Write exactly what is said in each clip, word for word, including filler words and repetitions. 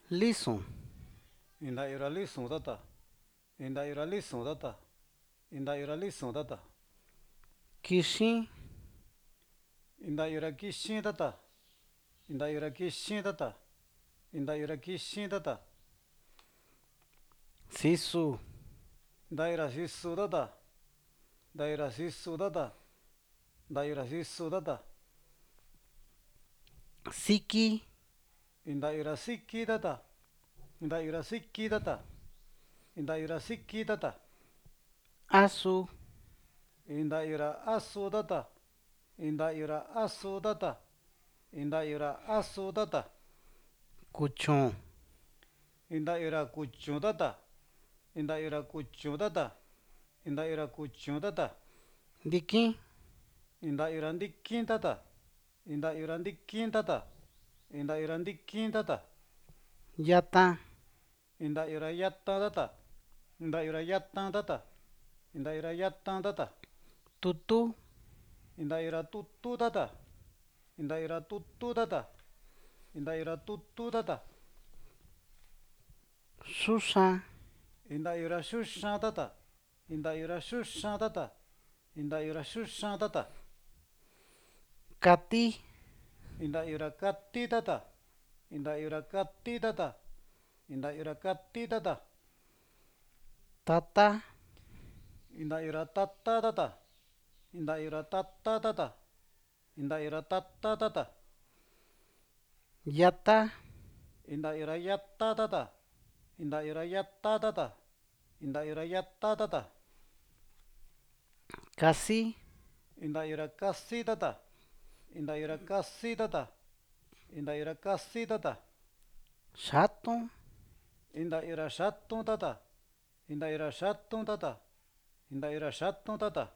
Lisun. Inda'yura lisun tata. Inda'yura lisun tata. Inda'yura lisun tata. Kixín. Inda'yura kixín tata. Inda'yura kixín tata. Inda'yura kixín tata. Sisu. Nda'yura sisu tata. Nda'yura sisu tata. Nda'yura sisu tata. Siki. Inda'yura siki tata. Inda'yura siki tata. Inda'yura siki tata. Asu. Inda'yura asu tata. Inda'yura asu tata. Inda'yura asu tata. Kuchún. Inda'yura kuchún tata. Inda'yura kuchún tata. Inda'yura kuchún tata. Ndikin. Inda'yura ndikin tata. Inda'yura ndikin tata. Inda'yura ndikin tata. Yatan. Inda'yura yatan tata. Inda'yura yatan tata. Inda'yura yatan tata. Tutu. Inda'yura tutu tata. Inda'yura tutu tata. Inda'yura tutu tata. Xúxán. Inda'yura xuxán tata. Inda'yura xuxán tata. Inda'yura xuxán tata. Katí. Inda'yura kati tata. Inda'yura kati tata. Inda'yura kati tata. Tata. Inda'yura tata tata. Inda'yura tata tata. Inda'yura tata tata. Yata. Inda'yura yata tata. Inda'yura yata tata. Inda'yura yata tata. Kasí. Inda'yura kasi tata. Inda'yura kasi tata. Inda'yura kasi tata. Xatún. Inda'yura xatún tata. Inda'yura xatún tata. Inda'yura xatún tata.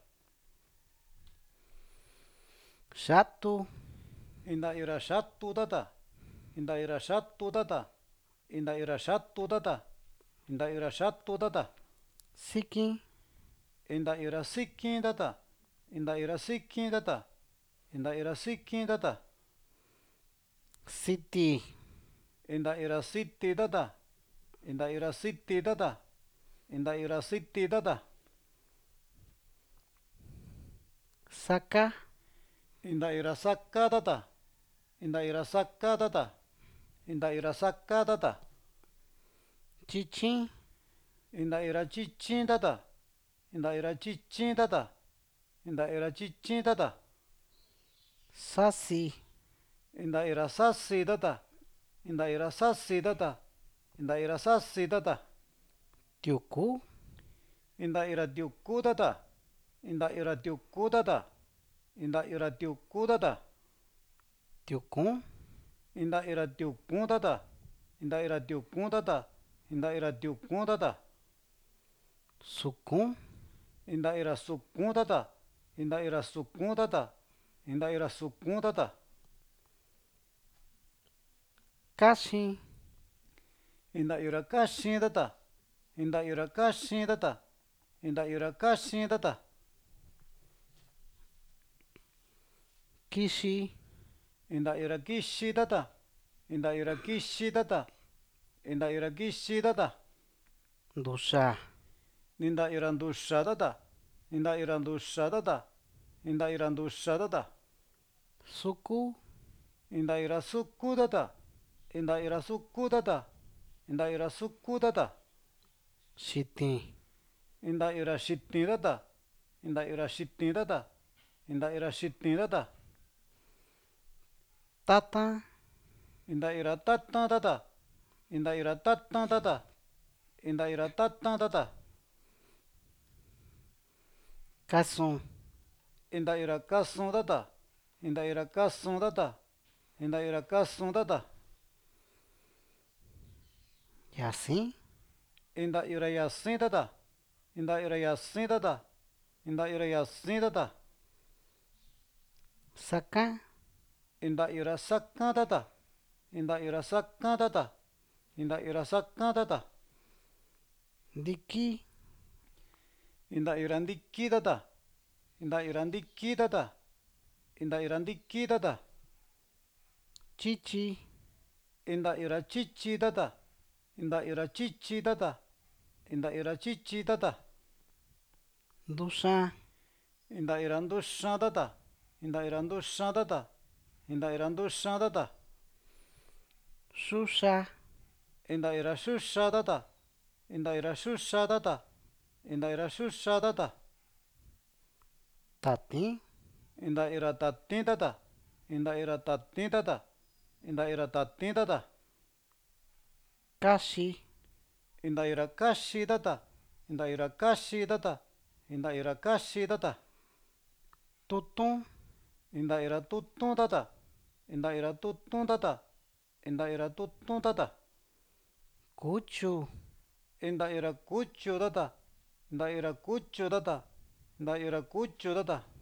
Xatu. Inda'yura xatu tata. Inda'yura xatu tata. Inda'yura xatu tata. Inda'yura xatu tata. Sikin. Inda'yura sikin tata. Inda'yura sikin tata. Inda'yura sikin tata. Siti. Inda'yura siti tata. Inda'yura siti tata. Inda'yura siti tata. Saka. Inda'yura saka tata. Inda'yura saka tata. Inda'yura saka tata. Chichín. Inda'yura chichin tata. Inda'yura chichin tata. Inda'yura chichin tata. Sasi. Inda'yura sasi tata. Inda'yura sasi tata. Inda'yura sasi tata. Tiucú. Inda'yura tiucú tata. Inda'yura tiucú tata. Inda'yura tiucú tata. Tiucún. Inda'yura tiucún tata. Inda'yura tiucún tata. Inda'yura tiucún tata. Sucún. Inda'yura sukún tata. Inda'yura sukún tata. Inda'yura sukún tata. Kaxín. Inda'yura kaxín tata. Inda'yura kaxín tata. Inda'yura kaxín tata. Kixí. Inda'yura kixi tata. Inda'yura kixi tata. Inda'yura kixi tata. Nduxá. Inda'yura nduxa tata. Inda'yura nduxa tata. Inda'yura nduxa tata. Sukú. Inda'yura suku tata. Inda'yura suku tata. Inda'yura suku tata. Xitin. Inda'yura xitin tata. Inda'yura xitin tata. Inda'yura xitin tata. Tatan. Inda'yura tatan tata. Inda'yura tatan tata. Inda'yura tatan tata. Kasún. Inda'yura kasun tata. Inda'yura kasun tata. Inda'yura kasun tata. Yasín. Inda'yura yasin tata. Inda'yura yasin tata. Inda'yura yasin tata. Sakán. Inda'yura sakan tata. Inda'yura sakan tata. Inda'yura sakan tata. Ndikí. Inda'yura ndiki tata. Inda'yura ndiki tata. Inda'yura ndiki tata. Chíchí. Inda'yura chichi tata. Nda'yra chíchi tata, nda'yra chíchi tata, nduxan, nda'yra nduxán tata, nda'yra nduxán tata, nda'yra nduxán tata, xuxa, nda'yra xuxa tata, nda'yra xuxa tata, nda'yra xuxa tata, tatín, nda'yra tatín tata, nda'yra tatín tata, nda'yra tatín tata, kaxi, nda'yra kaxi tata, nda'yra kaxi tata, nda'yra kaxi tata, tutún, nda'yra tutún tata, nda'yra tutún tata, nda'yra tutún tata, kuchu, nda'yra kuchu tata, nda'yra kuchu tata, nda'yra kuchu tata,